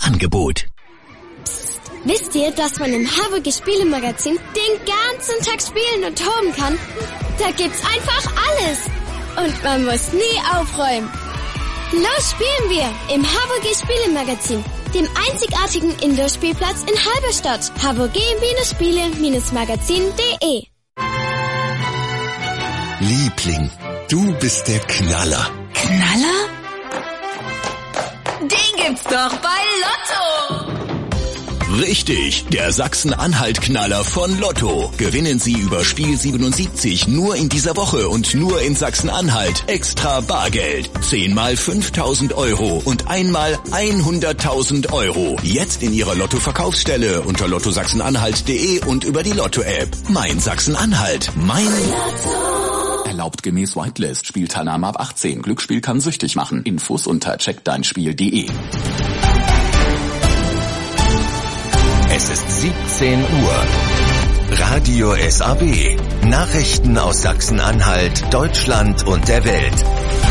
Angebot. Wisst ihr, dass man im Haburger Spielemagazin den ganzen Tag spielen und toben kann? Da gibt's einfach alles. Und man muss nie aufräumen. Los spielen wir im Haburger Spielemagazin, dem einzigartigen Indoor-Spielplatz in Halberstadt. haburger-spiele-magazin.de. Liebling, du bist der Knaller. Knaller? Den gibt's doch bei Lotto. Richtig, der Sachsen-Anhalt-Knaller von Lotto. Gewinnen Sie über Spiel 77 nur in dieser Woche und nur in Sachsen-Anhalt extra Bargeld. 10 mal 5.000 € und einmal 100.000 €. Jetzt in Ihrer Lotto-Verkaufsstelle unter lottosachsenanhalt.de und über die Lotto-App. Mein Sachsen-Anhalt, mein Lotto. Erlaubt gemäß Whitelist. Spielteilnahme ab 18. Glücksspiel kann süchtig machen. Infos unter checkdeinspiel.de. Es ist 17 Uhr. Radio SAW. Nachrichten aus Sachsen-Anhalt, Deutschland und der Welt.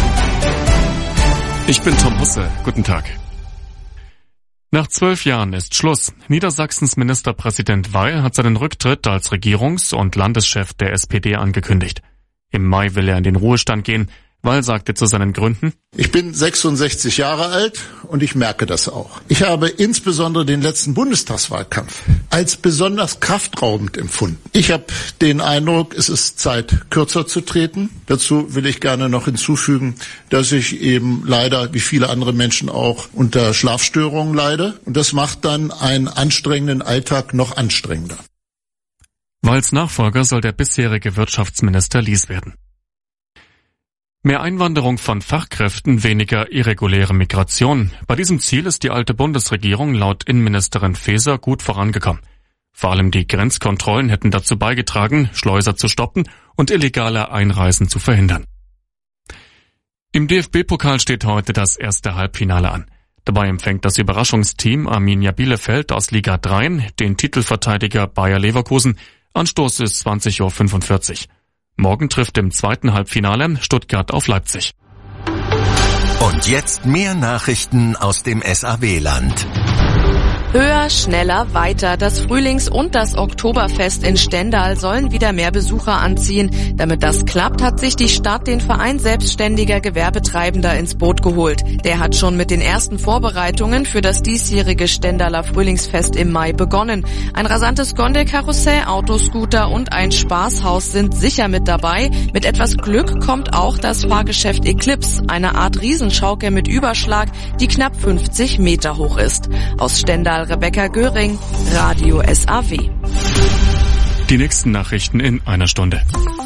Ich bin Tom Husse. Guten Tag. Nach 12 Jahren ist Schluss. Niedersachsens Ministerpräsident Weil hat seinen Rücktritt als Regierungs- und Landeschef der SPD angekündigt. Im Mai will er in den Ruhestand gehen. Weil sagte zu seinen Gründen: Ich bin 66 Jahre alt und ich merke das auch. Ich habe insbesondere den letzten Bundestagswahlkampf als besonders kraftraubend empfunden. Ich habe den Eindruck, es ist Zeit, kürzer zu treten. Dazu will ich gerne noch hinzufügen, dass ich eben leider, wie viele andere Menschen auch, unter Schlafstörungen leide. Und das macht dann einen anstrengenden Alltag noch anstrengender. Weils Nachfolger soll der bisherige Wirtschaftsminister Lies werden. Mehr Einwanderung von Fachkräften, weniger irreguläre Migration. Bei diesem Ziel ist die alte Bundesregierung laut Innenministerin Faeser gut vorangekommen. Vor allem die Grenzkontrollen hätten dazu beigetragen, Schleuser zu stoppen und illegale Einreisen zu verhindern. Im DFB-Pokal steht heute das erste Halbfinale an. Dabei empfängt das Überraschungsteam Arminia Bielefeld aus Liga 3 den Titelverteidiger Bayer Leverkusen. Anstoß ist 20:45 Uhr. Morgen trifft im zweiten Halbfinale Stuttgart auf Leipzig. Und jetzt mehr Nachrichten aus dem SAW-Land. Höher, schneller, weiter. Das Frühlings- und das Oktoberfest in Stendal sollen wieder mehr Besucher anziehen. Damit das klappt, hat sich die Stadt den Verein selbstständiger Gewerbetreibender ins Boot geholt. Der hat schon mit den ersten Vorbereitungen für das diesjährige Stendaler Frühlingsfest im Mai begonnen. Ein rasantes Gondelkarussell, Autoscooter und ein Spaßhaus sind sicher mit dabei. Mit etwas Glück kommt auch das Fahrgeschäft Eclipse, eine Art Riesenschaukel mit Überschlag, die knapp 50 Meter hoch ist. Aus Stendal Rebecca Göring, Radio SAW. Die nächsten Nachrichten in einer Stunde.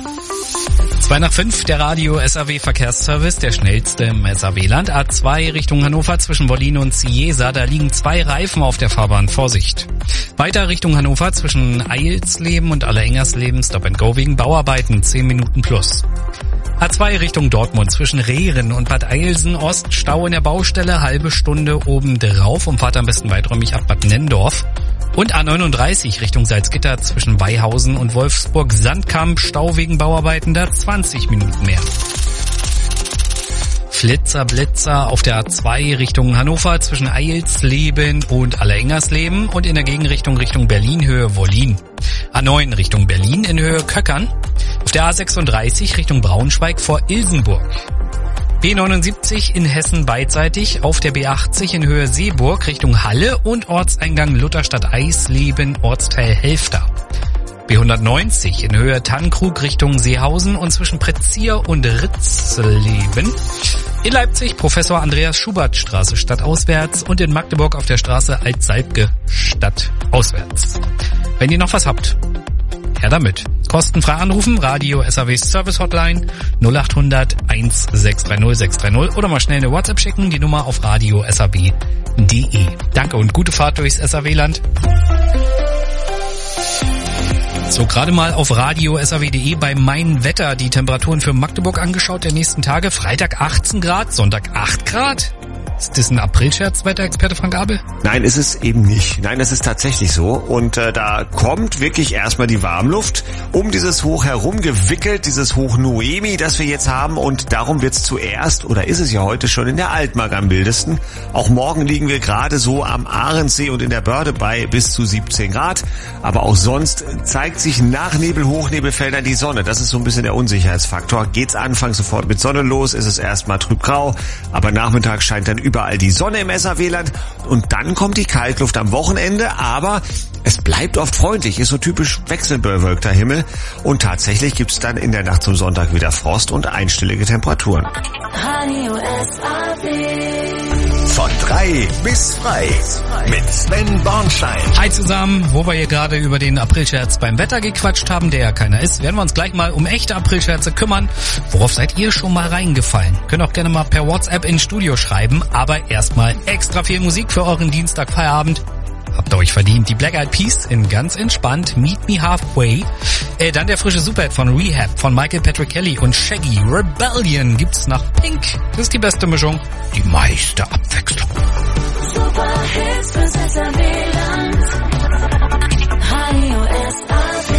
2:05, der Radio SAW Verkehrsservice, der schnellste im SAW-Land. A2 Richtung Hannover zwischen Wollin und Ciesa, da liegen 2 Reifen auf der Fahrbahn, Vorsicht. Weiter Richtung Hannover zwischen Eilsleben und Allerengersleben, Stop and Go wegen Bauarbeiten, 10 Minuten plus. A2 Richtung Dortmund zwischen Rehren und Bad Eilsen Ost, Stau in der Baustelle, halbe Stunde obendrauf und fahrt am besten weiträumig ab Bad Nenndorf. Und A39 Richtung Salzgitter zwischen Weihausen und Wolfsburg-Sandkamp, Stau wegen Bauarbeiten, da 20 Minuten mehr. Flitzer, Blitzer auf der A2 Richtung Hannover zwischen Eilsleben und Allerengersleben und in der Gegenrichtung Richtung Berlin Höhe Wollin. A9 Richtung Berlin in Höhe Köckern. Auf der A36 Richtung Braunschweig vor Ilsenburg. B79 in Hessen beidseitig, auf der B80 in Höhe Seeburg Richtung Halle und Ortseingang Lutherstadt Eisleben, Ortsteil Helfter. B190 in Höhe Tannkrug Richtung Seehausen und zwischen Pretzier und Ritzleben. In Leipzig Professor Andreas Schubert Straße stadtauswärts und in Magdeburg auf der Straße Altsalbke stadtauswärts. Wenn ihr noch was habt, her damit. Kostenfrei anrufen, Radio SAW Service Hotline 0800 1630 630 oder mal schnell eine WhatsApp schicken, die Nummer auf radiosab.de. Danke und gute Fahrt durchs SAW-Land. So, gerade mal auf radiosab.de bei Mein Wetter die Temperaturen für Magdeburg angeschaut der nächsten Tage. Freitag 18 Grad, Sonntag 8 Grad. Ist das ein Aprilscherz, Wetterexperte Frank Abel? Nein, ist es eben nicht. Nein, es ist tatsächlich so. Und da kommt wirklich erstmal die Warmluft um dieses Hoch herum gewickelt, dieses Hoch Noemi, das wir jetzt haben. Und darum wird's zuerst, oder ist es ja heute schon, in der Altmark am wildesten. Auch morgen liegen wir gerade so am Ahrensee und in der Börde bei bis zu 17 Grad. Aber auch sonst zeigt sich nach Nebel-Hochnebelfeldern die Sonne. Das ist so ein bisschen der Unsicherheitsfaktor. Geht's anfangs sofort mit Sonne los, ist es erstmal trübgrau. Aber nachmittags scheint dann überall die Sonne im SAW-Land und dann kommt die Kaltluft am Wochenende, aber es bleibt oft freundlich, ist so typisch wechselbewölkter Himmel und tatsächlich gibt's dann in der Nacht zum Sonntag wieder Frost und einstellige Temperaturen. Von 3 bis frei mit Sven Bornstein. Hi zusammen, wo wir hier gerade über den Aprilscherz beim Wetter gequatscht haben, der ja keiner ist, werden wir uns gleich mal um echte Aprilscherze kümmern. Worauf seid ihr schon mal reingefallen? Könnt auch gerne mal per WhatsApp ins Studio schreiben, aber erstmal extra viel Musik für euren Dienstagfeierabend. Habt ihr euch verdient. Die Black Eyed Peas in ganz entspannt Meet Me Halfway. Dann der frische Superhit von Rehab von Michael Patrick Kelly und Shaggy. Rebellion gibt's nach Pink. Das ist die beste Mischung, die meiste Abwechslung. Superhits fürs SAW-Land. Radio SAW.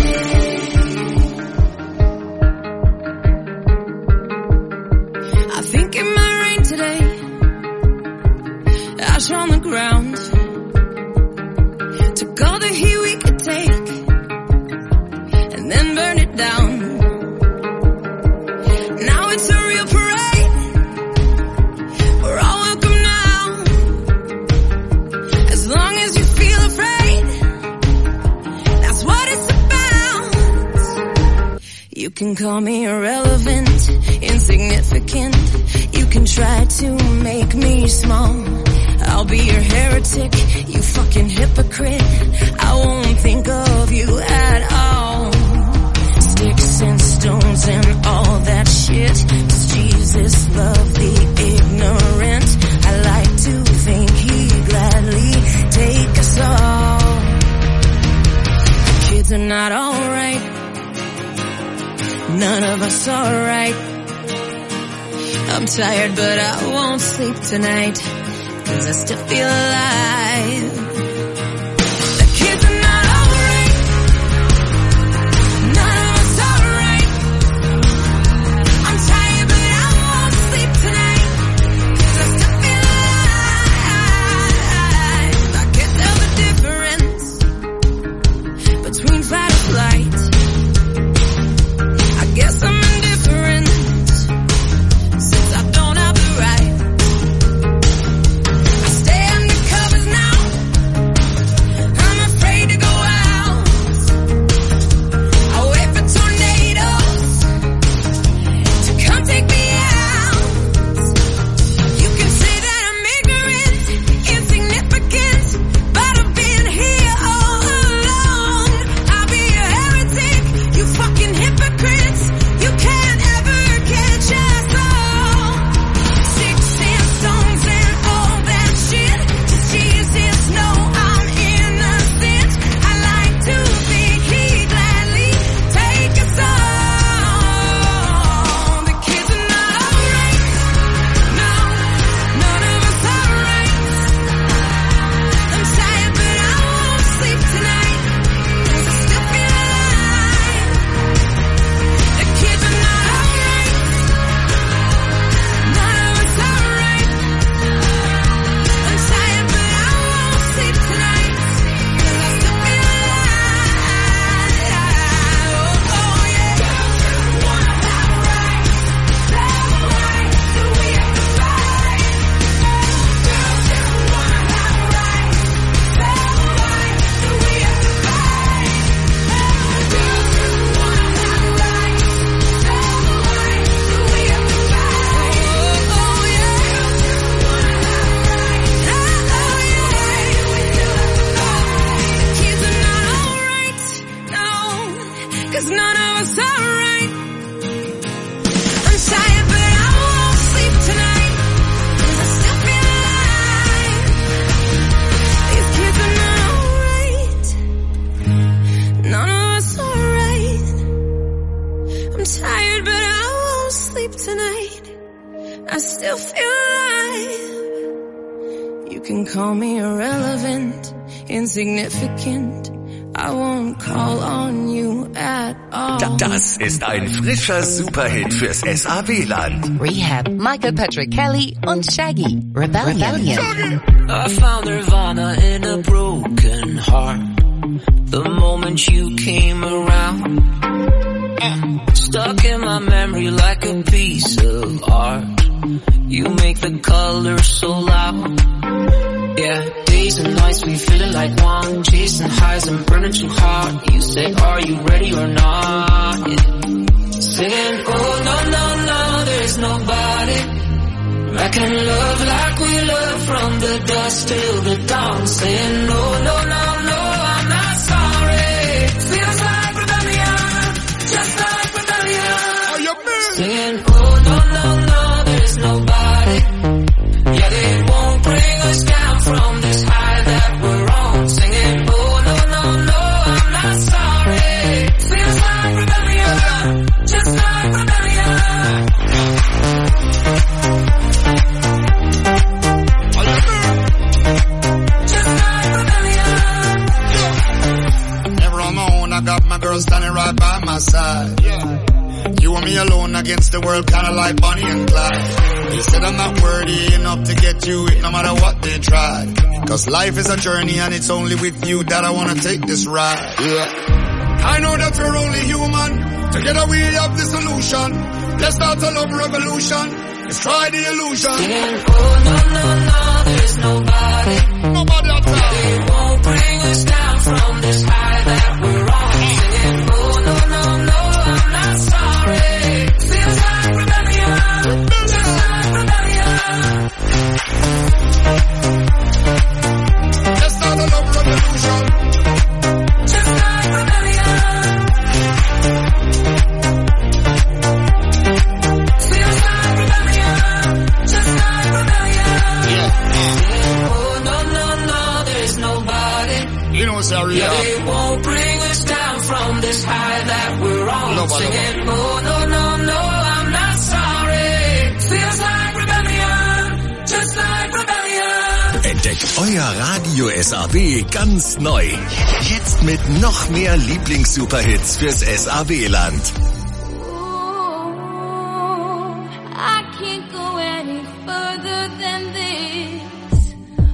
I think it might rain today. Ash on the ground. Took all the heat we could take and then burn it down. Now it's a real parade. We're all welcome now. As long as you feel afraid, that's what it's about. You can call me irrelevant, insignificant. You can try to make me small. I'll be your heretic, you fucking hypocrite. I won't think of you at all. Sticks and stones and all that shit. Does Jesus love the ignorant? I like to think he'd gladly take us all. The kids are not alright. None of us are right. I'm tired but I won't sleep tonight. 'Cause I still feel alive. The kids are not alright. None of us are right. I'm tired but I won't sleep tonight. 'Cause I still feel alive. I can't tell the difference between fight or flight. I guess I'm indifferent since I don't have the right. can call me irrelevant, insignificant. I won't call on you at all. Das ist ein frischer Superhit fürs SAW-Land. Rehab, Michael Patrick Kelly und Shaggy, Rebellion. I found Nirvana in a broken heart the moment you came around. Stuck in my memory like a piece of art. You make the colors so loud. Yeah, days and nights we feeling like one, chasing highs and burning too hard. You say, are you ready or not? Yeah. Singing, oh no, no, no, there's nobody I can love like we love from the dusk till the dawn. Saying, no, no, no, no, I'm not sorry. Feels like rebellion, just like rebellion. Oh, you mean? Singing, oh no, no, no, there's nobody. Yeah, they won't bring us down from this high that we're on. Singing, oh no, no, no, I'm not sorry. Feels like rebellion, just like rebellion. Just like rebellion. Never on my own, I got my girl standing right by my side. Yeah. You and me alone against the world, kinda like Bonnie and Clyde. They said I'm not worthy enough to get you it, no matter what they try. Cause life is a journey and it's only with you that I wanna take this ride. Yeah. I know that we're only human, together we have the solution. Let's start a love revolution, let's try the illusion. Singing, oh no, no, no, there's nobody. Nobody at all. They won't bring us down from this high that we're on. Singing, oh no, no, no, I'm not sorry. Feels like rebellion, just like rebellion. Let's start a love revolution, just like rebellion. Feels like rebellion, just like rebellion. Yeah. Oh no, no, no, there's nobody. You know, sorry, yeah, they won't bring us down from this high that we're on. Singing, oh no, no, no, I'm not sorry. Feels like rebellion, just like rebellion. Entdeckt euer Radio SAW ganz neu. Jetzt mit noch mehr Lieblings-Superhits fürs SAW-Land. I can't go any further than this.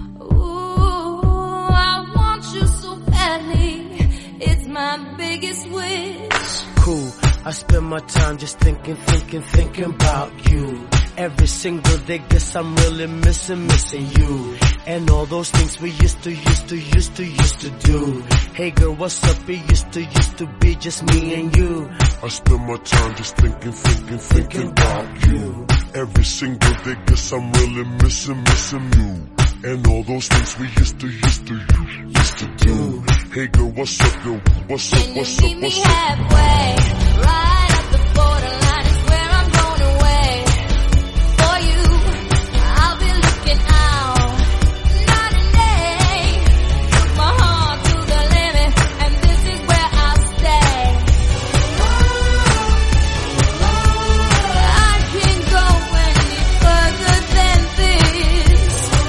Ooh, I want you so badly. It's my biggest wish. Cool. I spend my time just thinking about you. Every single day, guess I'm really missing you. And all those things we used to do. Hey girl, what's up? It used to be just me and you. I spend my time just thinking about you. Every single day, guess I'm really missing you. And all those things we used to do. Hey girl, what's up, yo? What's up? Can you meet me halfway? Right at the borderline is where I'm going away. For you, I'll be looking out night and day. Put my heart to the limit, and this is where I'll stay. I can't go any further than this.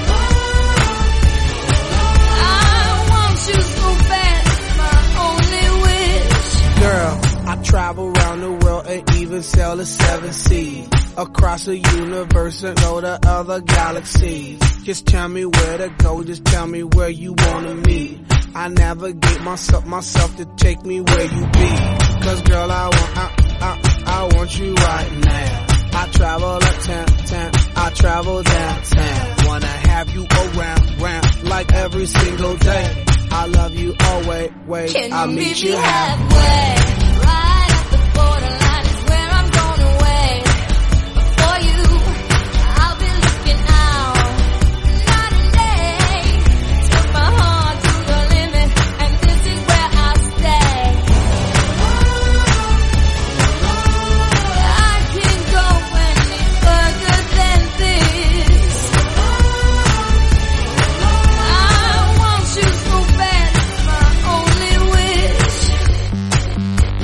I want you so bad, it's my only wish. Girl, I travel around the world and even sail the 7 seas. Across the universe and go to other galaxies. Just tell me where to go, just tell me where you wanna meet. I navigate myself to take me where you be. Cause girl, I want you right now. I travel uptown, I travel downtown. Wanna have you around, like every single day. I love you always, Can I'll you meet you halfway? Right at the borderline is where I'm going away. For you, I'll be looking out night and day. Took my heart to the limit, and this is where I'll stay. I can't go any further than this. I want you so bad, it's my only wish.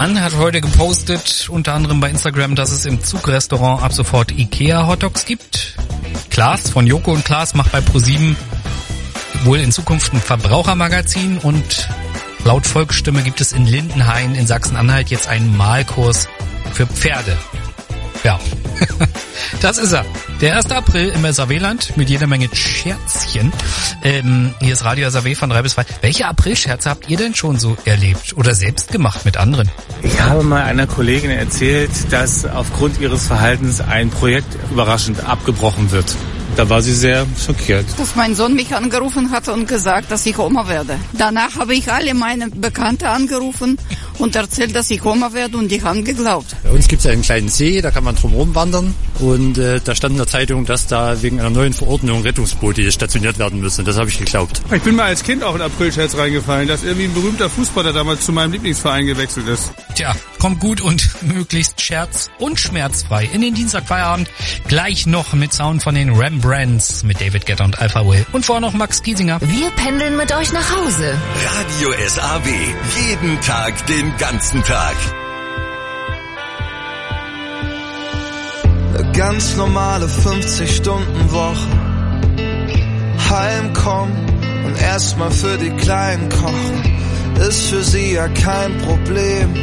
Jan hat heute gepostet, unter anderem bei Instagram, dass es im Zugrestaurant ab sofort Ikea-Hotdogs gibt. Klaas von Joko und Klaas macht bei ProSieben wohl in Zukunft ein Verbrauchermagazin und laut Volksstimme gibt es in Lindenhain in Sachsen-Anhalt jetzt einen Malkurs für Pferde. Ja, das ist er. Der 1. April im SAW-Land mit jeder Menge Scherzchen. Hier ist Radio SAW von 3 bis 5. Welche Aprilscherze habt ihr denn schon so erlebt oder selbst gemacht mit anderen? Ich habe mal einer Kollegin erzählt, dass aufgrund ihres Verhaltens ein Projekt überraschend abgebrochen wird. Da war sie sehr schockiert. Dass mein Sohn mich angerufen hat und gesagt, dass ich Oma werde. Danach habe ich alle meine Bekannte angerufen und erzählt, dass ich Oma werde und die haben geglaubt. Bei uns gibt es einen kleinen See, da kann man drumherum wandern und da stand in der Zeitung, dass da wegen einer neuen Verordnung Rettungsboote stationiert werden müssen. Das habe ich geglaubt. Ich bin mal als Kind auch in Aprilscherz reingefallen, dass irgendwie ein berühmter Fußballer damals zu meinem Lieblingsverein gewechselt ist. Tja, kommt gut und möglichst scherz- und schmerzfrei in den Dienstagfeierabend. Gleich noch mit Sound von den Rembrandts mit David Guetta und Alpha Will. Und vorher noch Max Giesinger. Wir pendeln mit euch nach Hause. Radio SAW. Jeden Tag, den ganzen Tag. Eine ganz normale 50-Stunden-Woche. Heimkommen und erstmal für die Kleinen kochen. Ist für sie ja kein Problem,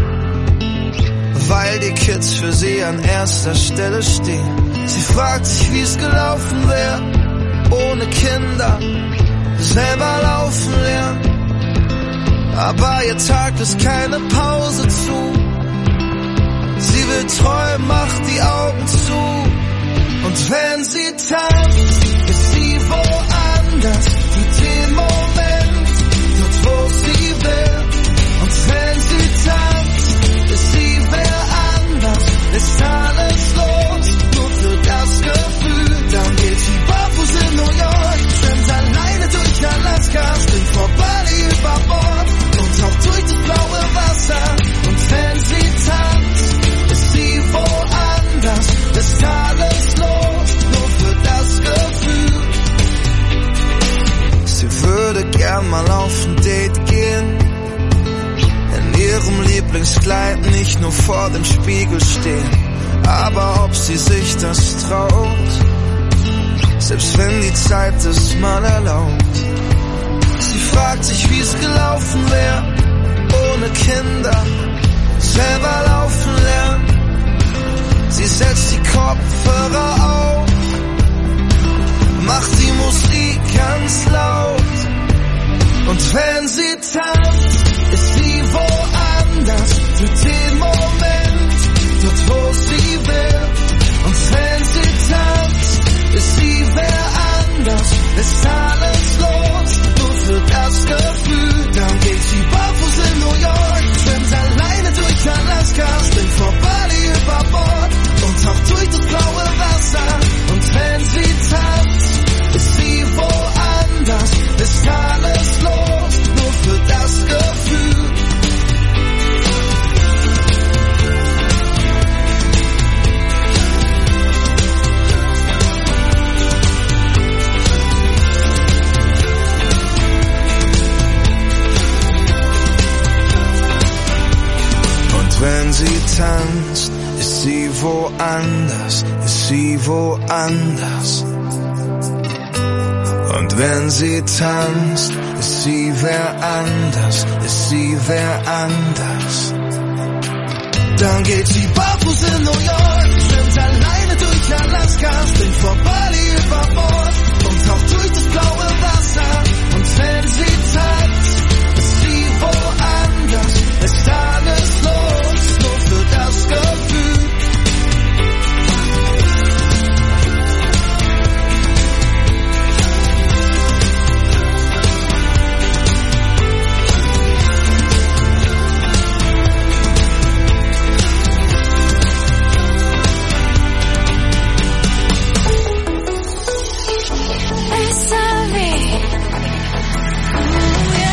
weil die Kids für sie an erster Stelle stehen. Sie fragt sich, wie's gelaufen wäre, ohne Kinder, selber laufen lernen. Aber ihr Tag ist keine Pause zu. Sie will träumen, macht die Augen zu. Und wenn sie tanzt, ist sie woanders, für den Moment, dort wo sie will. Und wenn sie tanzt, ist sie wer anders, ist alles los, nur für das Gefühl. Dann geht sie barfuß in New York, schwimmt alleine durch Alaska, springt vor Bali über Bord und taucht durch das blaue Wasser. Und wenn sie tanzt, ist sie woanders, ist alles los, nur für das Gefühl. Sie würde gern mal auf ein Date gehen, in ihrem Lieblingskleid nicht nur vor dem Spiegel stehen. Aber ob sie sich das traut, selbst wenn die Zeit es mal erlaubt. Sie fragt sich, wie's gelaufen wäre, ohne Kinder, selber laufen lernen. Sie setzt die Kopfhörer auf, macht die Musik ganz laut. Und wenn sie tanzt, ist sie woanders, für den Moment, dort wo sie will. Und wenn sie tanzt, ist sie wer anders, ist alles los, nur für das Gefühl. Dann geht sie barfuß in New York, schwimmt alleine durch Alaska, springt vor Bali über Bord und taucht durch das blaue Wasser. Und wenn sie tanzt, ist sie woanders, ist alles los, nur für das Gefühl. Und wenn sie tanzt, ist sie woanders, ist sie woanders. Und wenn sie tanzt, ist sie wer anders, ist sie wer anders. Dann geht sie barfuß in New York, schwimmt alleine durch Alaska, springt vor Bali über Bord und taucht durch das blaue Wasser. Und wenn sie tanzt, ist sie woanders, ist alles los, nur für das Gefühl. SAW.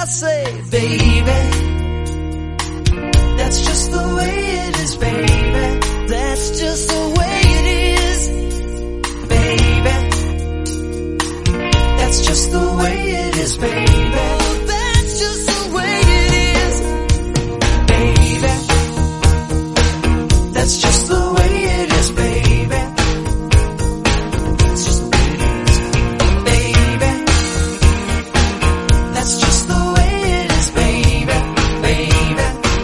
I say, baby, that's just the way it is, baby. That's just the way it is, baby. That's just the way it is, baby. That's just the way it is, baby. That's just the way it is, baby. That's just the way it is, baby. That's just the way it is, baby, baby.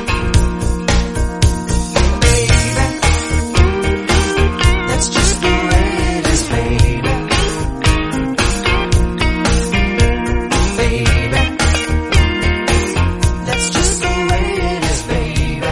That's just the way it is, baby. That's just the way it is, baby.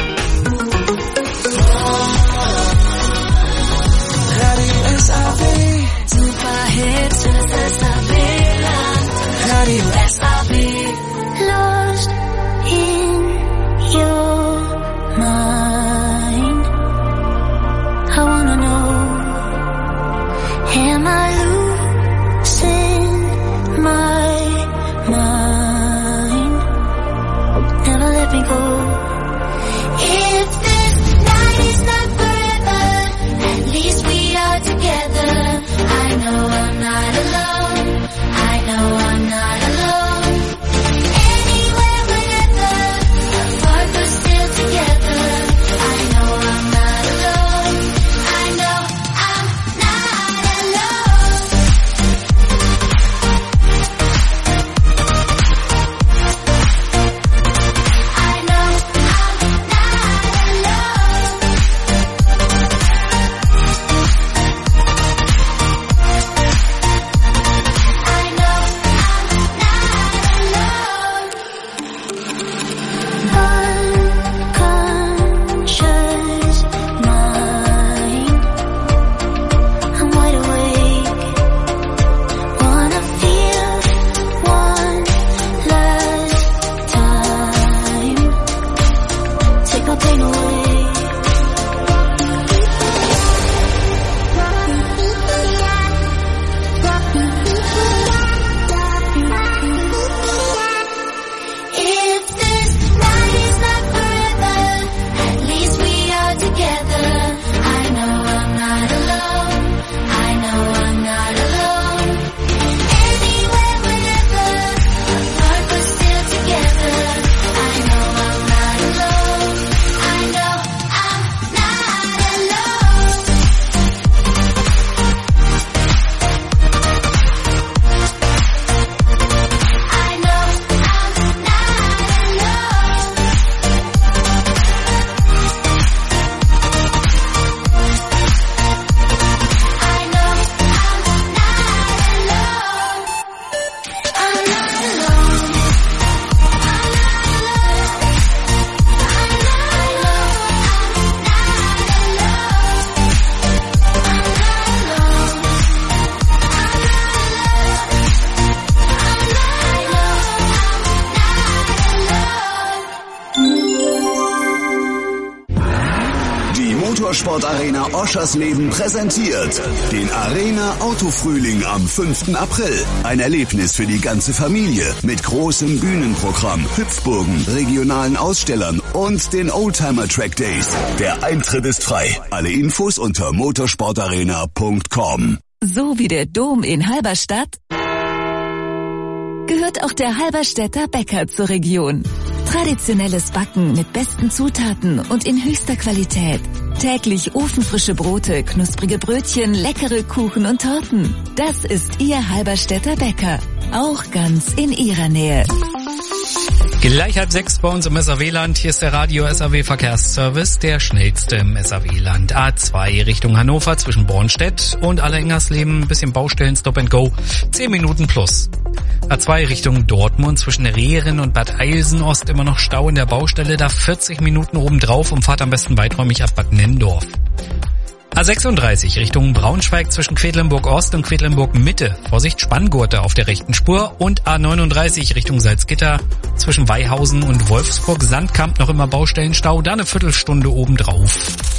Radio SAB. Superhits für das SAB-Land. Radio SAB. Lost in your mind. I wanna know, am I losing my mind? Never let me go. If this night is not forever, at least we are together. I know I'm not alone. I know I'm not alone. Anywhere, whenever, apart but still together. I know I'm not alone. I know I'm not alone. I know I'm not alone. I know unconscious mind. I'm wide awake. Wanna feel one last time. Take my pain away. If this night is not forever, at least we are together. I know I'm not alone. I know I'm not alone. Anywhere, whenever, apart but still together. I know I'm not alone. I know I'm not alone. I know I'm not alone. I know I'm not alone. Die Motorsportarena Oschersleben präsentiert den Arena Autofrühling am 5. April. Ein Erlebnis für die ganze Familie mit großem Bühnenprogramm, Hüpfburgen, regionalen Ausstellern und den Oldtimer Track Days. Der Eintritt ist frei. Alle Infos unter motorsportarena.com. So wie der Dom in Halberstadt gehört auch der Halberstädter Bäcker zur Region. Traditionelles Backen mit besten Zutaten und in höchster Qualität. Täglich ofenfrische Brote, knusprige Brötchen, leckere Kuchen und Torten. Das ist Ihr Halberstädter Bäcker. Auch ganz in Ihrer Nähe. Gleich 5:30 bei uns im SAW-Land. Hier ist der Radio SAW Verkehrsservice, der schnellste im SAW-Land. A2 Richtung Hannover zwischen Bornstedt und Allerengersleben. Ein bisschen Baustellen, Stop and Go. 10 Minuten plus. A2 Richtung Dortmund zwischen Rehren und Bad Eilsen-Ost immer noch Stau in der Baustelle. Da 40 Minuten obendrauf und fahrt am besten weiträumig ab Bad Nennendorf. A36 Richtung Braunschweig zwischen Quedlinburg-Ost und Quedlinburg-Mitte. Vorsicht, Spanngurte auf der rechten Spur. Und A39 Richtung Salzgitter zwischen Weihausen und Wolfsburg-Sandkamp noch immer Baustellenstau. Da eine Viertelstunde obendrauf.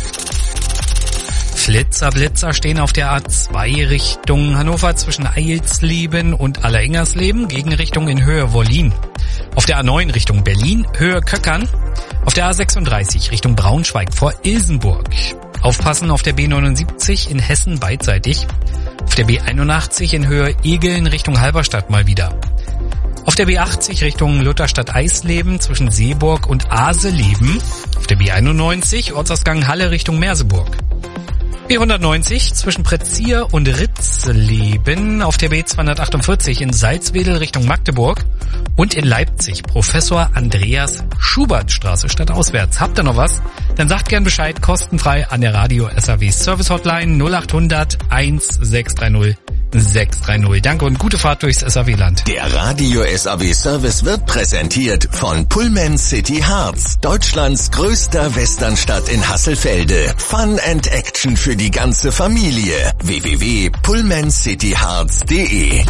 Blitzer stehen auf der A2 Richtung Hannover zwischen Eilsleben und Allerengersleben, Gegenrichtung in Höhe Wollin. Auf der A9 Richtung Berlin, Höhe Köckern. Auf der A36 Richtung Braunschweig vor Ilsenburg. Aufpassen auf der B79 in Hessen beidseitig. Auf der B81 in Höhe Egeln Richtung Halberstadt mal wieder. Auf der B80 Richtung Lutherstadt-Eisleben zwischen Seeburg und Aseleben. Auf der B91 Ortsausgang Halle Richtung Merseburg. B190 zwischen Pretzier und Ritzleben. Auf der B248 in Salzwedel Richtung Magdeburg. Und in Leipzig Professor Andreas Schubert-Straße stadtauswärts. Habt ihr noch was? Dann sagt gern Bescheid, kostenfrei an der Radio SAW Service Hotline 0800 1630 630. Danke und gute Fahrt durchs SAW-Land. Der Radio SAW Service wird präsentiert von Pullman City Harz, Deutschlands größter Westernstadt in Hasselfelde. Fun and Action für die ganze Familie. www.pullmancityharz.de.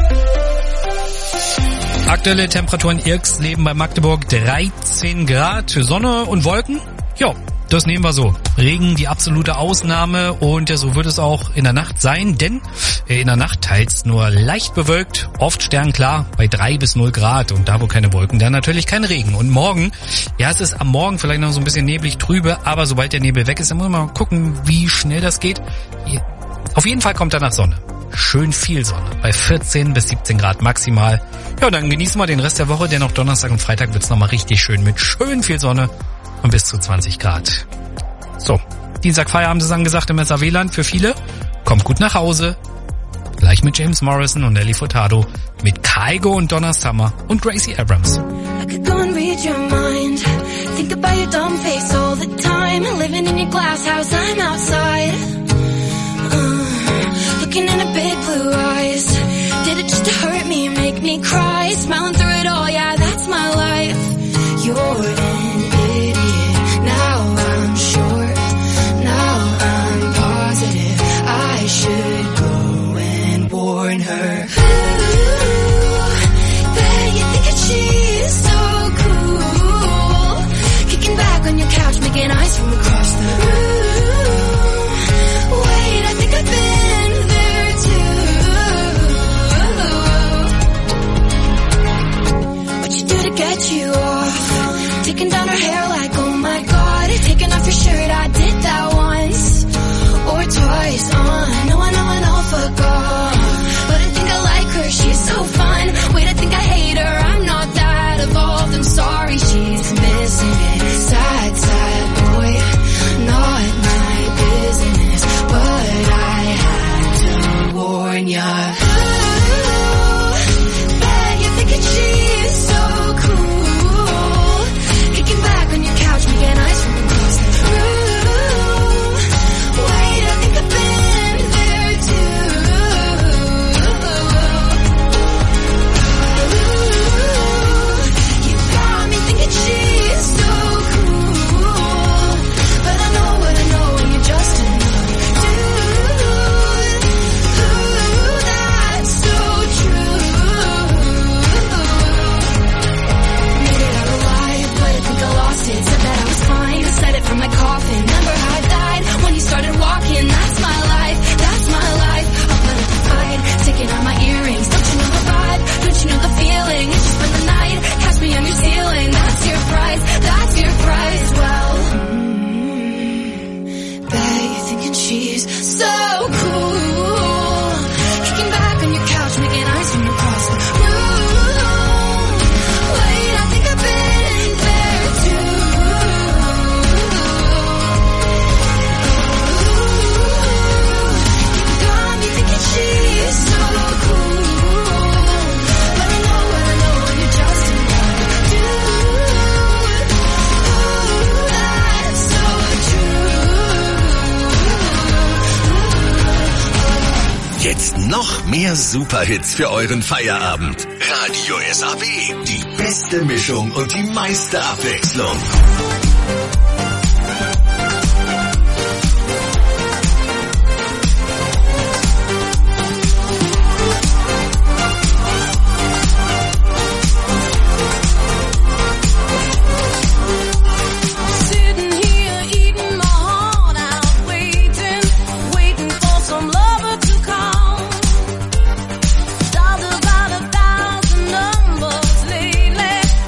Aktuelle Temperaturen Irksleben bei Magdeburg 13 Grad, Sonne und Wolken. Jo, das nehmen wir so. Regen die absolute Ausnahme und so wird es auch in der Nacht sein, denn in der Nacht teils nur leicht bewölkt, oft sternklar bei 3 bis 0 Grad und da wo keine Wolken, dann natürlich kein Regen. Und morgen, ja es ist am Morgen vielleicht noch so ein bisschen neblig trübe, aber sobald der Nebel weg ist, dann muss man mal gucken, wie schnell das geht. Auf jeden Fall kommt danach Sonne. Schön viel Sonne, bei 14 bis 17 Grad maximal. Ja, dann genießen wir den Rest der Woche, denn auch Donnerstag und Freitag wird's nochmal richtig schön mit schön viel Sonne und bis zu 20 Grad. So, Dienstag Feierabend ist angesagt im SAW-Land für viele. Kommt gut nach Hause. Gleich mit James Morrison und Nelly Furtado, mit Kygo und Donna Summer und Gracie Abrams. I could go and read your mind. Think about your dumb face all the time. Living in your glass house, I'm outside. Looking in her big blue eyes. Did it just to hurt me and make me cry? Smiling through it all, yeah, that's my life. You're an idiot. Now I'm sure. Now I'm positive. I should go and warn her. Ooh, bet you think that she's so cool. Kicking back on your couch, making eyes from across the room. Wait, I think I've been there too. What you do to get you off? Taking down her hair like, oh my god. Taking off your shirt, I did that once or twice. I know, fuck off. But I think I like her, she's so fun. Wait, I think I hate her, I'm not that evolved. I'm sorry, she's missing it. Sad, sad boy, not my business. But I had to warn ya. Ooh, bet you're thinking she's so cool. Kicking back on your couch, making eyes from across the room. Wait, I think I've been there too. You got me thinking she's so cool. But I know what I know and you're just another dude. Ooh, that's so true. Made it out alive, but I think I lost it. Said that I was fine, said it from my coffin. Remember how I died when you started walking. That's my life, that's my life. I'll put up a fight, sticking on my earrings. Don't you know the vibe? Don't you know the feeling? It's just been the night, catch me on your ceiling. That's your price, that's your price. Well, bet you're thinking she's so cool. Kicking back on your couch, making eyes from across the room. Wait, I think I've been there too. You got me thinking she's so cool. But I know what I know and you're just another dude. Ooh, that's so true. Jetzt noch mehr Superhits für euren Feierabend. Radio SAW, die beste Mischung und die meiste Abwechslung. Sitting here eating my heart out, waiting for some lover to come. Dialed about 1,000 numbers lately,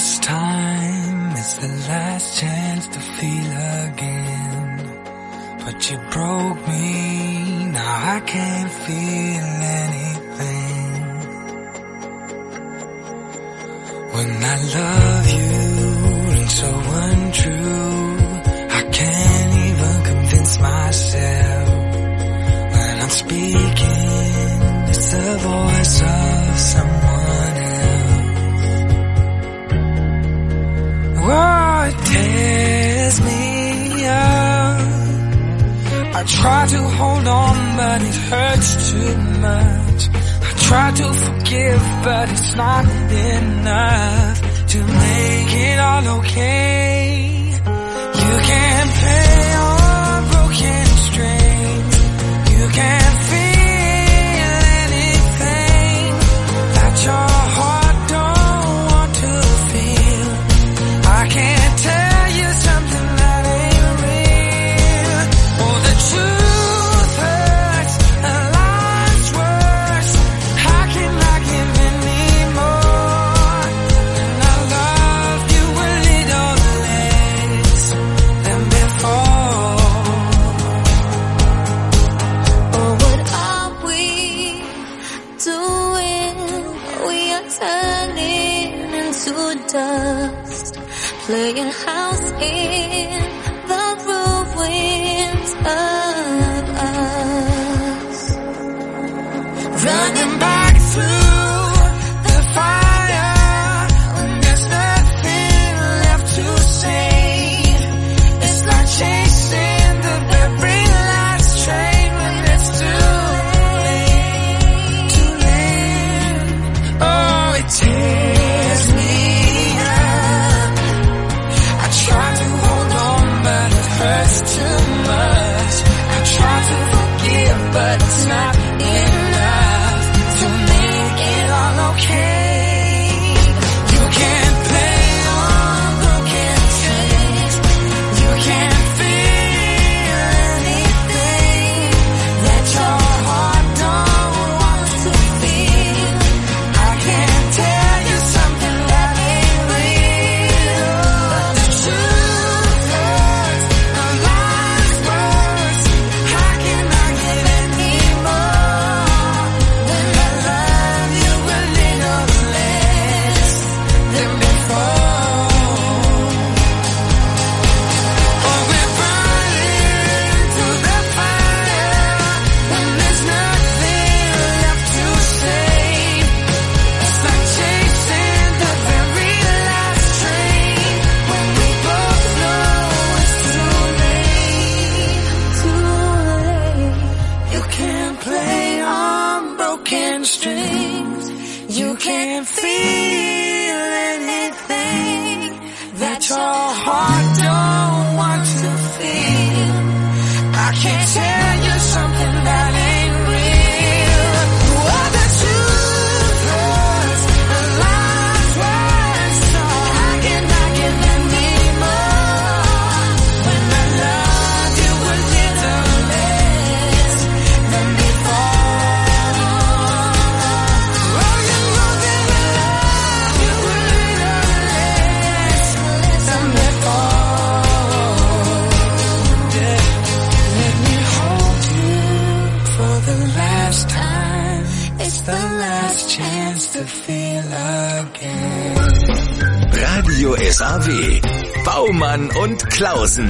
last time, it's the last chance to feel again. But you broke me, now I can't feel anything. When I love you and so untrue, I can't even convince myself. When I'm speaking, it's the voice of someone else. Oh, it tears me up. I try to hold on, but it hurts too much. I try to forgive, but it's not enough to make it all okay. You can't play on broken strings. You can't feel anything that your heart don't want to feel. I can't tell you something that ain't real. Oh, the truth hurts and life's worse. How can I give anymore? And I love you a little less than before. Oh, what are we doing? We are turning into dust, playing house in the ruins of us. Running back through the fire when there's nothing left to say. It's like chasing the very last train when it's too late. Oh, it tears me up. I try to hold on, but it hurts too much. I try to forgive, but it's not enough to make it all okay. You can't play on broken strings. You can't feel anything that your heart don't want to feel. I can't tell you something that ain't real. But the truth hurts and life's worse. How can I give anymore when I love you a little less than before? Oh, we're burning through the fire when there's nothing left to say. It's like chasing the very last train when we both know it's too late. You can't play on broken strings. You can't feel anything that your heart don't want to feel. I can't tell you something that ain't real. Oh, the truth hurts and life's worse. So how can I give anymore when I love you a little less than before? Oh, you know that I love you a little less than before. Yeah. Let me hold you for the last time. It's the last chance to feel again. Radio SAW. Baumann und Klausen.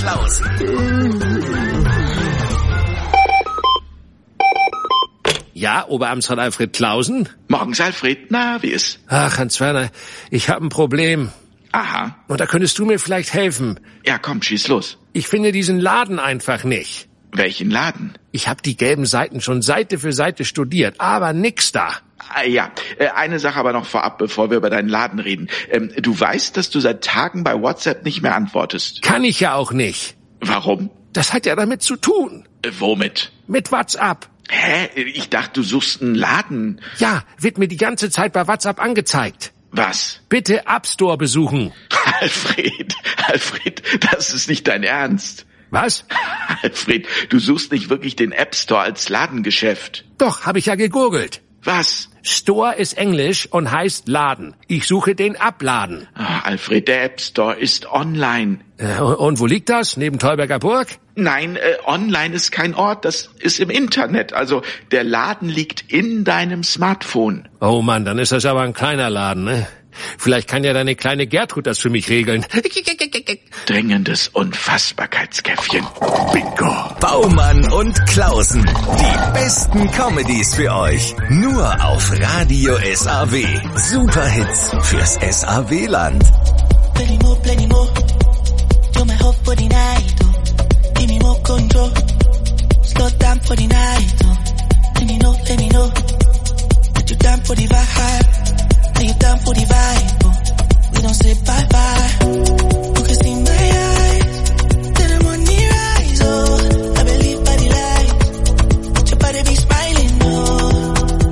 Ja, Oberamtsrat Alfred Klausen? Morgens, Alfred. Na, wie ist? Ach, Hans-Werner, ich habe ein Problem. Aha. Und da könntest du mir vielleicht helfen. Ja, komm, schieß los. Ich finde diesen Laden einfach nicht. Welchen Laden? Ich habe die gelben Seiten schon Seite für Seite studiert, aber nix da. Ja, eine Sache aber noch vorab, bevor wir über deinen Laden reden. Du weißt, dass du seit Tagen bei WhatsApp nicht mehr antwortest. Kann ich ja auch nicht. Warum? Das hat ja damit zu tun. Womit? Mit WhatsApp. Hä? Ich dachte, du suchst einen Laden. Ja, wird mir die ganze Zeit bei WhatsApp angezeigt. Was? Bitte App Store besuchen. Alfred, das ist nicht dein Ernst. Was? Alfred, du suchst nicht wirklich den App Store als Ladengeschäft. Doch, habe ich ja gegurgelt. Was? Store ist Englisch und heißt Laden. Ich suche den Abladen. Alfred, der App Store ist online. Und wo liegt das? Neben Teuberger Burg? Nein, online ist kein Ort, das ist im Internet. Also der Laden liegt in deinem Smartphone. Oh Mann, dann ist das aber ein kleiner Laden, ne? Vielleicht kann ja deine kleine Gertrud das für mich regeln. Dringendes Unfassbarkeitskäffchen. Bingo. Baumann und Klausen. Die besten Comedies für euch. Nur auf Radio SAW. Superhits fürs SAW-Land. Plenty more. You're my hope for the night, oh. Give me more control. Slow down for the night, oh. Let me know. Put you down for the vibe. Lay you down for the vibe, oh. We don't say bye-bye. You can see my eyes. Then I'm on the rise, oh. I believe by the light. Your body be smiling, oh.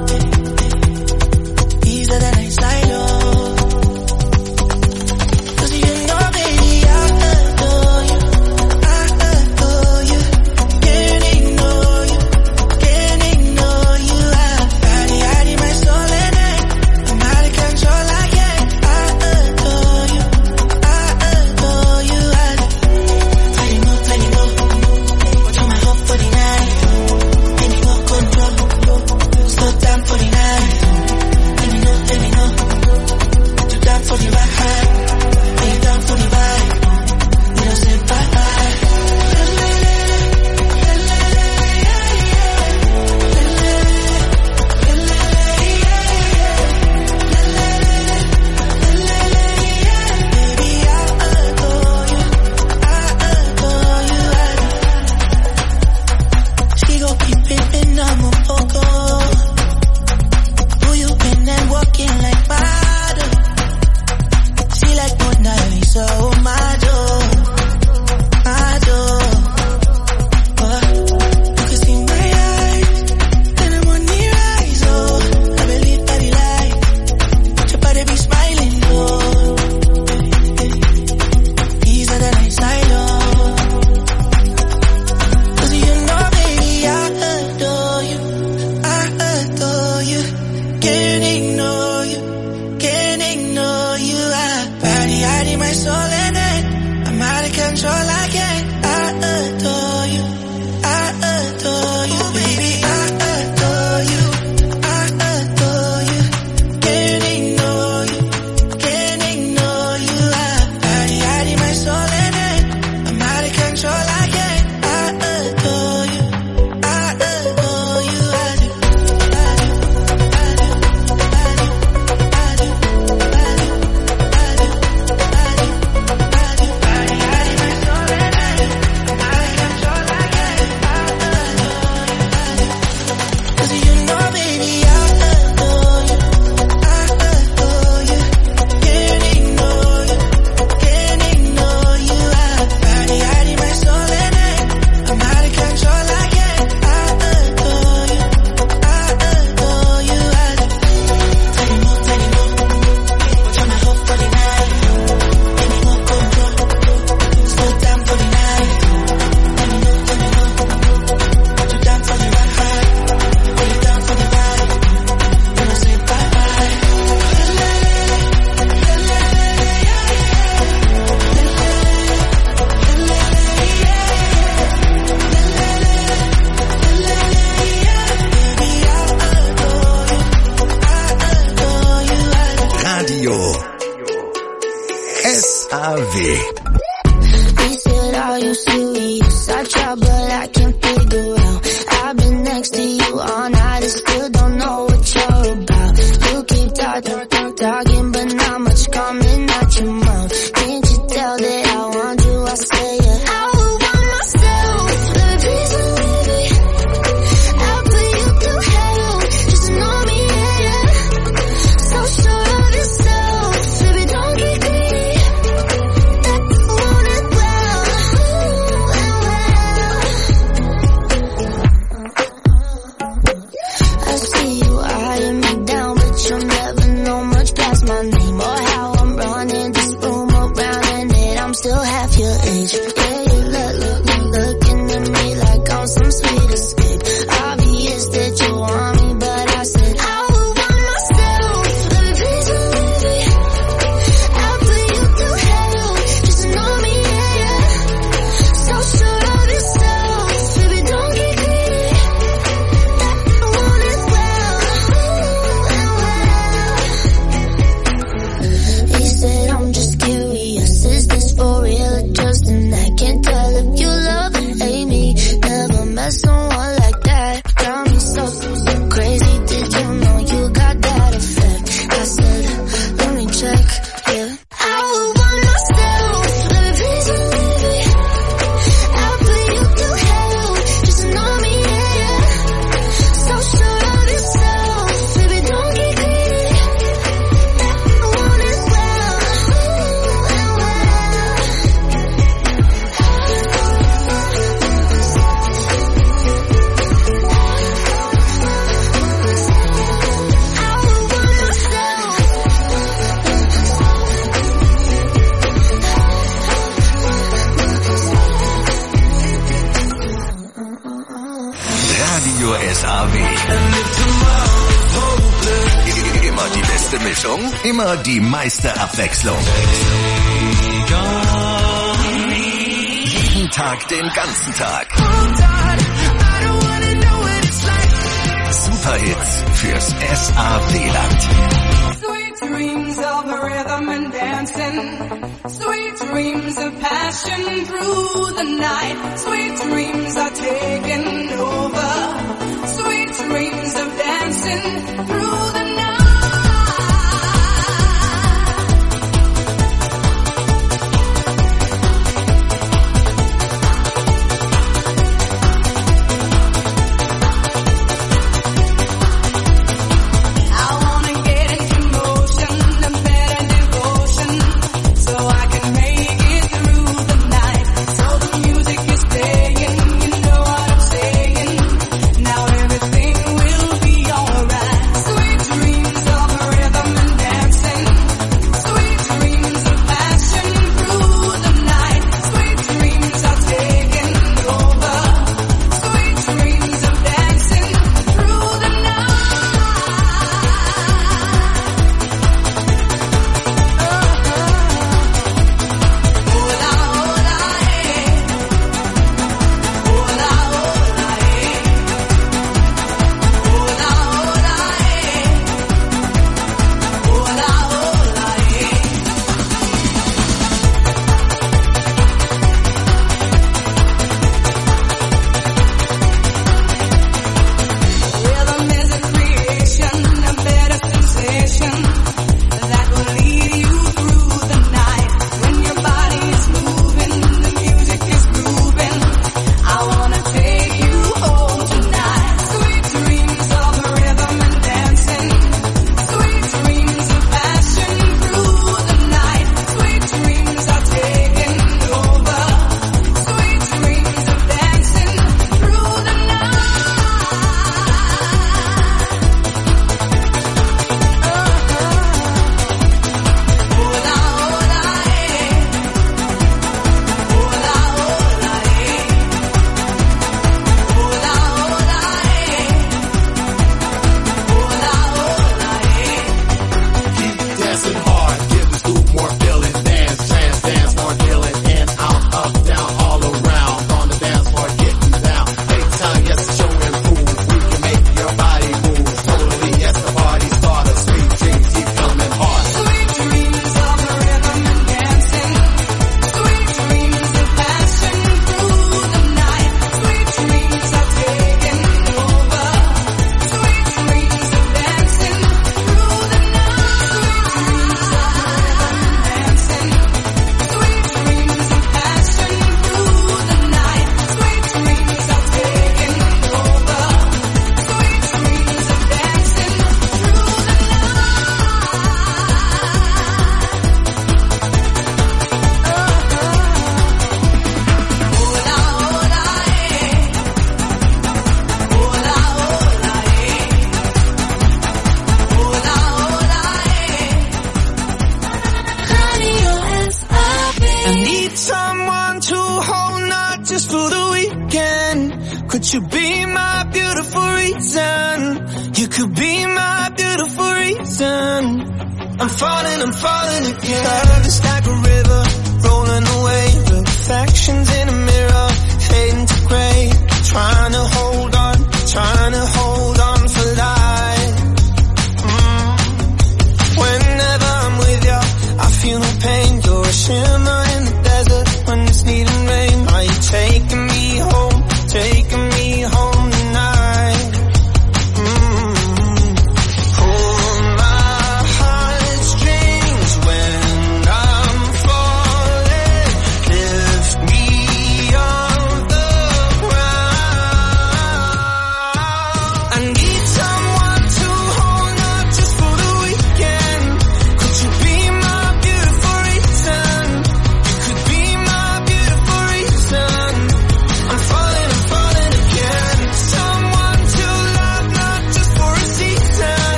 These are the nights I know. Cause you know, baby, I adore you. Can't ignore you. I hide in my soul and I'm out of control, I can't. I adore you. Plenty more. You're my hope for the night. Plenty more control. Slow down for the night. Let me know. You're down for the ride. Lay you down for the vibe. We don't say bye-bye. Sigo pimping, I'm un poco. Who you been and walking like model? See like Mona Lisa, oh my door. You can see my eyes, then I'm on the rise, oh. I believe by the light, your body be smiling, oh. These are the nights I know. Cause you know, baby, I adore you. Can't ignore you. I hiding my soul and I'm out of control, I can't. I adore you, baby, I adore you. Can't ignore you. I hiding my soul and I'm out of control, I can't. I adore you. Cause you know, baby, I adore you. Can't ignore you. I hiding my soul and I'm out of control, I can't. I adore you. Plenty more. You're my hope for the night. Give me more control. Slow down for the night. Let me know. Put you down for the ride. Lay you down for the vibe. We don't say bye-bye. Radio SAW. He said, are you serious? I try, but I can't figure out. I've been next to you all night and still don't know what you're about. You keep talking, but not much coming out your mouth. Can't you tell that I want you? I say it. I would want myself. Let me please believe it. I'll put you through hell. Just know me, yeah. So sure of yourself. Baby, don't get greedy. Radio SAW. Immer die beste Mischung, immer die meiste Abwechslung. Jeden Tag, den ganzen Tag. Superhits fürs SAW-Land. Sweet dreams of rhythm and dancing. Sweet dreams of passion through the night. Sweet dreams are taking over. Sweet dreams of dancing through the night. Could you be my beautiful reason? You could be my beautiful reason. I'm falling again. Love is like a river, rolling away. Reflections in a mirror, fading to gray. Trying to hold on for life. Whenever I'm with you, I feel no pain. You're a shimmer in the desert when it's needing rain. Are you taking me home? Taking me home tonight. Pull my heartstrings when I'm falling. Lift me off the ground.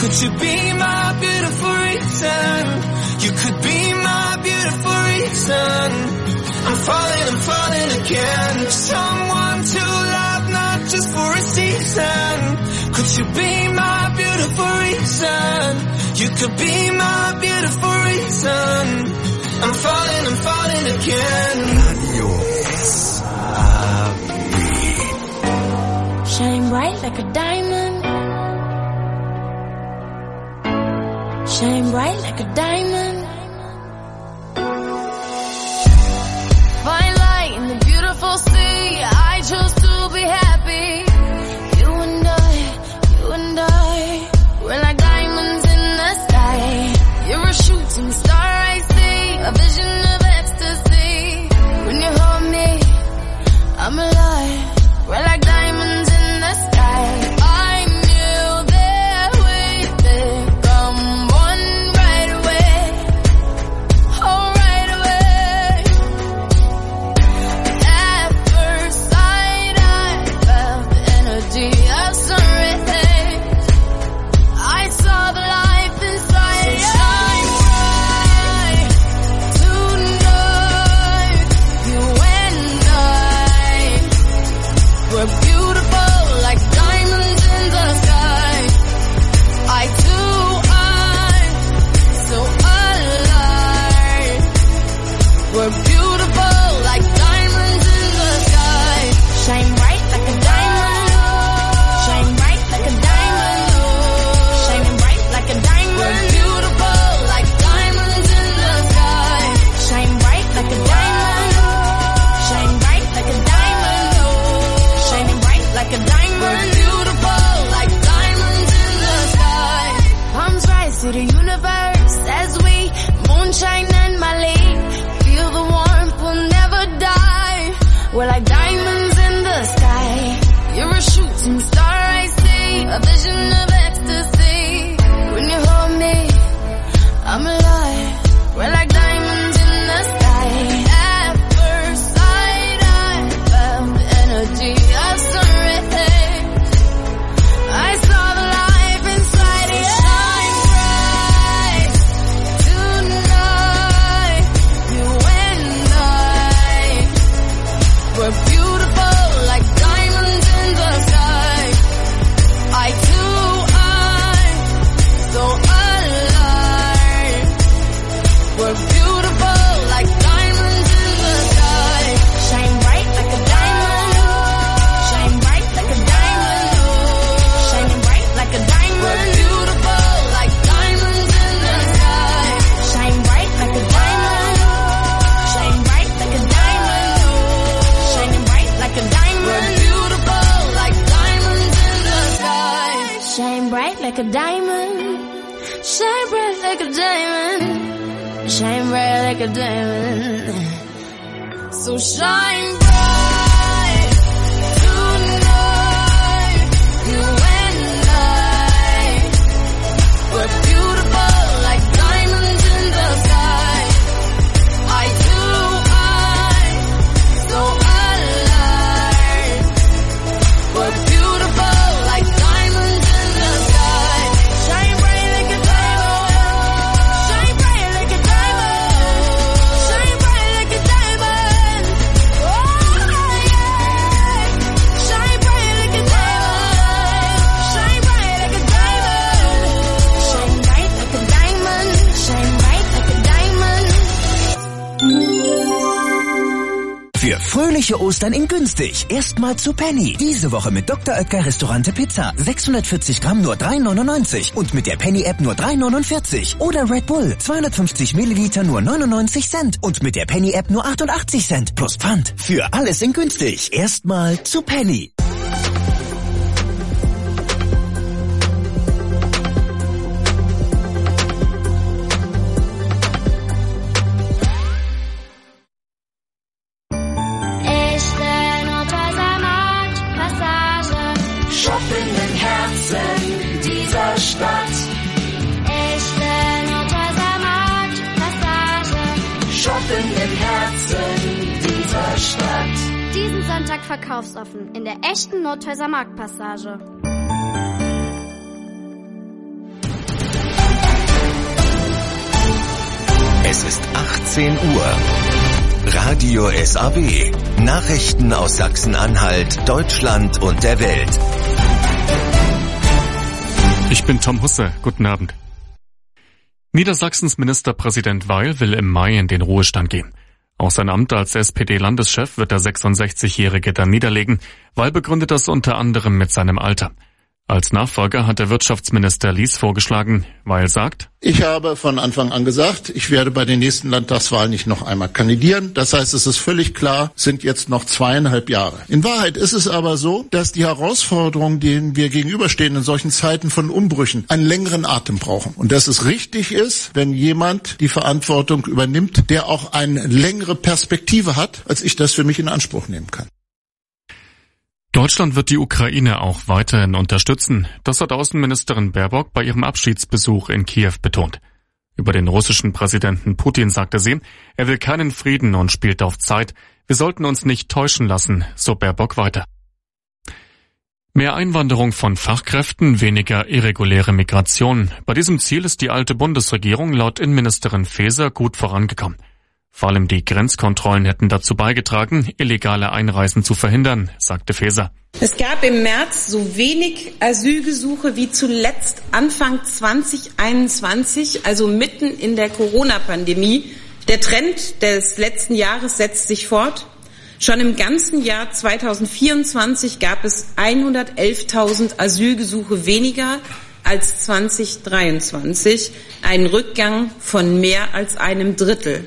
Could you be my beautiful reason? You could be my beautiful reason. I'm falling again. Someone to love, not just for a season. Could you be my beautiful reason? You could be my beautiful reason. I'm falling again. Radio S.A.W. Shine bright like a diamond. Shine bright like a diamond. Find light in the beautiful sea. I chose to be happy. You and I, we're like diamonds in the sky. You're a shooting star, I see, a vision of ecstasy. When you hold me, I'm alive. We're like diamonds in the sky. I knew that we'd become one right away. Oh, right away. At first sight, I felt the energy of sun rays. I saw the life inside you. Shine bright tonight. You and I, we're beautiful like diamonds in the sky. I too, I'm so alive. We're beautiful like diamonds in the sky. Shine bright like a diamond. Shine bright like a diamond. Shining bright like a diamond. We're beautiful like diamonds in the sky. Shine bright like a diamond. Shine bright like a diamond. Shining bright like a We're diamond. beautiful like diamonds in the sky. Palms rise to the universe as we moonshine and Mali. Feel the warmth, we'll never die. We're like diamonds in the sky. You're a shooting star, I see, a vision of ecstasy. When you hold me, I'm alive. We're like diamonds in the sky. At first sight, I felt the energy of sun rays. I saw the life inside you. Shine bright tonight. You and I, we're beautiful like diamonds in the sky. I too, I'm so alive. We're beautiful like diamonds in the sky. Shine bright like a diamond. Shine bright like a diamond. Shining bright like a diamond. We're beautiful like diamonds in the sky. Shine bright like a diamond. Shine bright like a diamond. Shining bright like a We're diamond. beautiful like diamonds in the sky. Shine bright like a diamond. Shine bright like a diamond. Shine bright like a diamond. So shine bright tonight. You and I, we're beautiful like diamonds in the sky. I too, I'm so alive. We're beautiful like diamonds in the sky. Shine bright like a diamond. Shine bright like a diamond. Shine bright like a diamond. Oh yeah. Shine bright like a diamond. Shine bright like a diamond. Shine bright like a diamond. Shine bright like a diamond. Für fröhliche Ostern in günstig. Erstmal zu Penny. Diese Woche mit Dr. Oetker Restaurante Pizza. 640 Gramm nur 3,99 und mit der Penny-App nur 3,49. Oder Red Bull. 250 Milliliter nur 99 Cent und mit der Penny-App nur 88 Cent. Plus Pfand. Für alles in günstig. Erstmal zu Penny. Echte Nordhäuser Marktpassage. Shopping im Herzen dieser Stadt. Echte Nordhäuser Marktpassage. Shopping im Herzen dieser Stadt. Diesen Sonntag verkaufsoffen in der echten Nordhäuser Marktpassage. ist 18 Uhr. Radio SAW. Nachrichten aus Sachsen-Anhalt, Deutschland und der Welt. Ich bin Tom Husse. Guten Abend. Niedersachsens Ministerpräsident Weil will im Mai in den Ruhestand gehen. Auch sein Amt als SPD-Landeschef wird der 66-Jährige dann niederlegen. Weil begründet das unter anderem mit seinem Alter. Als Nachfolger hat der Wirtschaftsminister Lies vorgeschlagen. Weil sagt: Ich habe von Anfang an gesagt, ich werde bei den nächsten Landtagswahlen nicht noch einmal kandidieren. Das heißt, es ist völlig klar, sind jetzt noch 2,5 Jahre. In Wahrheit ist es aber so, dass die Herausforderungen, denen wir gegenüberstehen in solchen Zeiten von Umbrüchen, einen längeren Atem brauchen. Und dass es richtig ist, wenn jemand die Verantwortung übernimmt, der auch eine längere Perspektive hat, als ich das für mich in Anspruch nehmen kann. Deutschland wird die Ukraine auch weiterhin unterstützen. Das hat Außenministerin Baerbock bei ihrem Abschiedsbesuch in Kiew betont. Über den russischen Präsidenten Putin sagte sie, er will keinen Frieden und spielt auf Zeit. Wir sollten uns nicht täuschen lassen, so Baerbock weiter. Mehr Einwanderung von Fachkräften, weniger irreguläre Migration. Bei diesem Ziel ist die alte Bundesregierung laut Innenministerin Faeser gut vorangekommen. Vor allem die Grenzkontrollen hätten dazu beigetragen, illegale Einreisen zu verhindern, sagte Faeser. Es gab im März so wenig Asylgesuche wie zuletzt Anfang 2021, also mitten in der Corona-Pandemie. Der Trend des letzten Jahres setzt sich fort. Schon im ganzen Jahr 2024 gab es 111.000 Asylgesuche weniger als 2023, ein Rückgang von mehr als einem Drittel.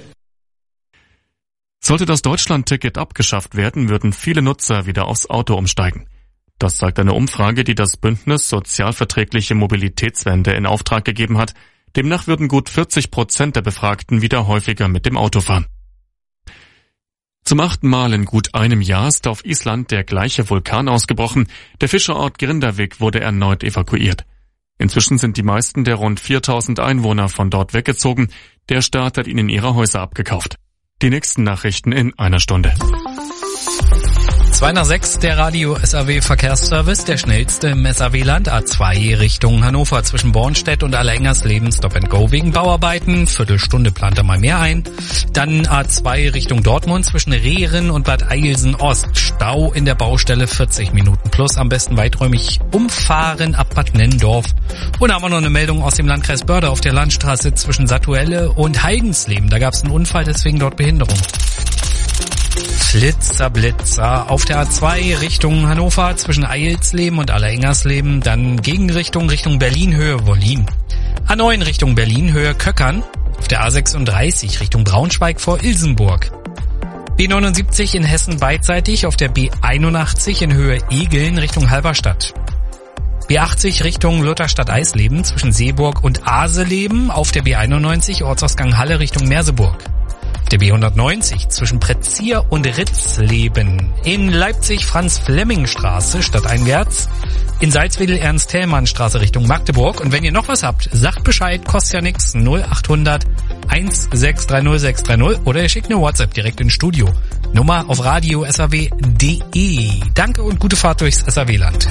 Sollte das Deutschland-Ticket abgeschafft werden, würden viele Nutzer wieder aufs Auto umsteigen. Das sagt eine Umfrage, die das Bündnis Sozialverträgliche Mobilitätswende in Auftrag gegeben hat. Demnach würden gut 40% der Befragten wieder häufiger mit dem Auto fahren. Zum 8. Mal in gut einem Jahr ist auf Island der gleiche Vulkan ausgebrochen. Der Fischerort Grindavik wurde erneut evakuiert. Inzwischen sind die meisten der rund 4.000 Einwohner von dort weggezogen. Der Staat hat ihnen ihre Häuser abgekauft. Die nächsten Nachrichten in einer Stunde. 2 nach 6, der Radio SAW Verkehrsservice, der schnellste im SAW-Land, A2 Richtung Hannover zwischen Bornstedt und Allerengersleben, Stop and Go wegen Bauarbeiten, Viertelstunde plant er mal mehr ein. Dann A2 Richtung Dortmund zwischen Rehren und Bad Eilsen Ost, Stau in der Baustelle 40 Minuten plus, am besten weiträumig umfahren ab Bad Nennendorf. Und da haben wir noch eine Meldung aus dem Landkreis Börde auf der Landstraße zwischen Sattuelle und Heidensleben, da gab es einen Unfall, deswegen dort Behinderung. Flitzer, Blitzer auf der A2 Richtung Hannover zwischen Eilsleben und Allerengersleben, dann Gegenrichtung Richtung Berlin Höhe Wollin. A9 Richtung Berlin Höhe Köckern, auf der A36 Richtung Braunschweig vor Ilsenburg. B79 in Hessen beidseitig auf der B81 in Höhe Egeln Richtung Halberstadt. B80 Richtung Lutherstadt-Eisleben zwischen Seeburg und Aseleben, auf der B91 Ortsausgang Halle Richtung Merseburg. Der B190 zwischen Pretzier und Ritzleben, in Leipzig Franz-Flemming-Straße Stadteinwärts, in Salzwedel Ernst-Thälmann-Straße Richtung Magdeburg. Und wenn ihr noch was habt, sagt Bescheid, kostet ja nix, 0800 1630630 oder ihr schickt eine WhatsApp direkt ins Studio. Nummer auf radio-saw.de. Danke und gute Fahrt durchs SAW-Land.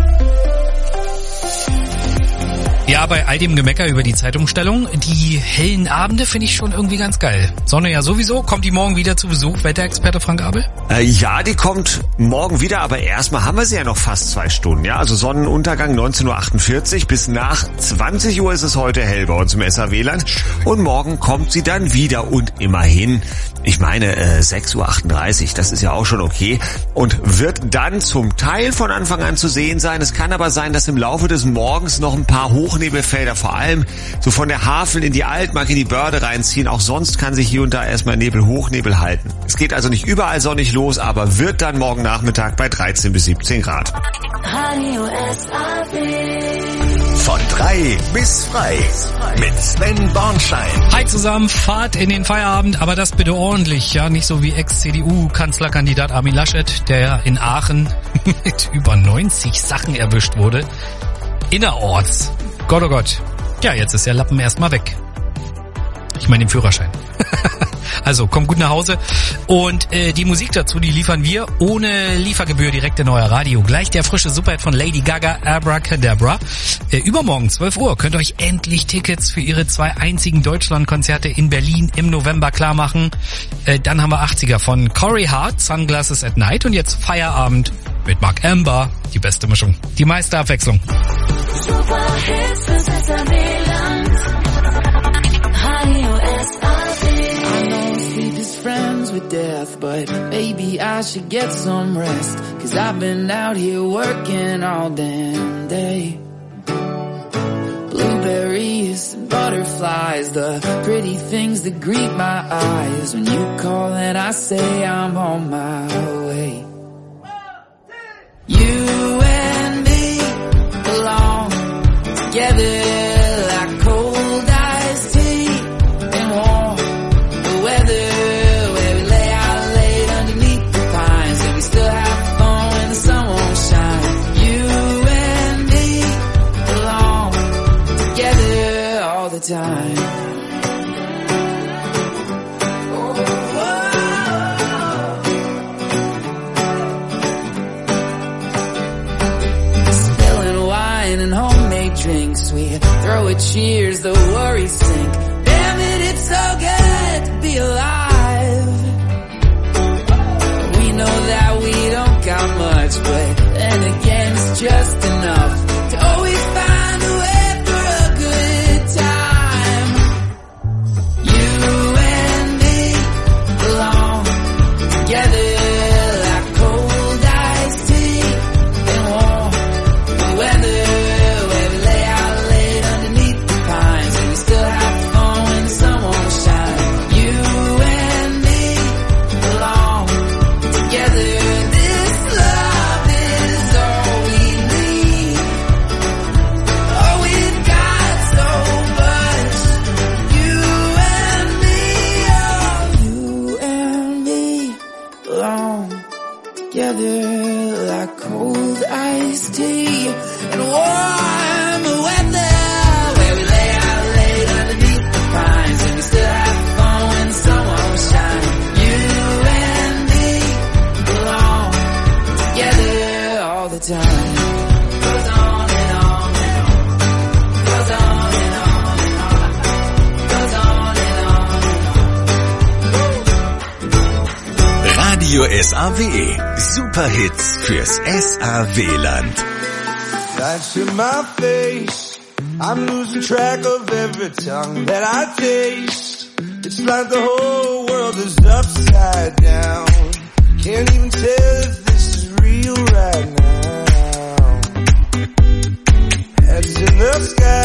Ja, bei all dem Gemecker über die Zeitumstellung, die hellen Abende finde ich schon irgendwie ganz geil. Sonne ja sowieso, kommt die morgen wieder zu Besuch, Wetterexperte Frank Abel? Ja, die kommt morgen wieder, aber erstmal haben wir sie ja noch fast 2 Stunden. Ja, also Sonnenuntergang 19.48 Uhr, bis nach 20 Uhr ist es heute hell bei uns im SAW-Land. Und morgen kommt sie dann wieder und immerhin, ich meine 6.38 Uhr, das ist ja auch schon okay. Und wird dann zum Teil von Anfang an zu sehen sein. Es kann aber sein, dass im Laufe des Morgens noch ein paar Hochnebelfelder, vor allem so von der Havel in die Altmark, in die Börde reinziehen. Auch sonst kann sich hier und da erstmal Nebel, Hochnebel halten. Es geht also nicht überall sonnig los, aber wird dann morgen Nachmittag bei 13 bis 17 Grad. Von 3 bis frei mit Sven Bornschein. Hi zusammen, Fahrt in den Feierabend, aber das bitte ordentlich, ja, nicht so wie Ex-CDU-Kanzlerkandidat Armin Laschet, der in Aachen mit über 90 Sachen erwischt wurde. Innerorts. Gott, oh Gott. Ja, jetzt ist der Lappen erstmal weg. Ich meine den Führerschein. Also kommt gut nach Hause. Und die Musik dazu, die liefern wir ohne Liefergebühr direkt in euer Radio. Gleich der frische Superhit von Lady Gaga, Abracadabra. Übermorgen, 12 Uhr, könnt ihr euch endlich Tickets für ihre 2 einzigen Deutschlandkonzerte in Berlin im November klar machen. Dann haben wir 80er von Corey Hart, Sunglasses at Night. Und jetzt Feierabend mit Mark Amber. Die beste Mischung, die meiste Abwechslung. Superhits fürs SAW-Land. Radio SAW. I know sleep is friends with death, but maybe I should get some rest. 'Cause I've been out here working all damn day. Blueberries and butterflies, the pretty things that greet my eyes. When you call and I say I'm on my way. You and me belong together like cold iced tea and warm the weather, where we lay out late underneath the pines and we still have fun when the sun won't shine. You and me belong together all the time. Drinks, we throw a cheers, the worries sink. Damn it, it's so good to be alive. We know that we don't got much, but then again it's just enough to always find a way for a good time. You and me belong together like cold iced tea and warm the weather. Like cold iced tea and warm weather, where we lay out late underneath the pines and we still have fun when the sun won't shine. You and me belong together all the time. Goes on and on and on. Goes on and on and on. Goes on and on and on. Radio SAW. Superhits fürs SAW-Land. Lights in my face, I'm losing track of every tongue that I taste. It's like the whole world is upside down. Can't even tell if this is real right now. Heads in the sky.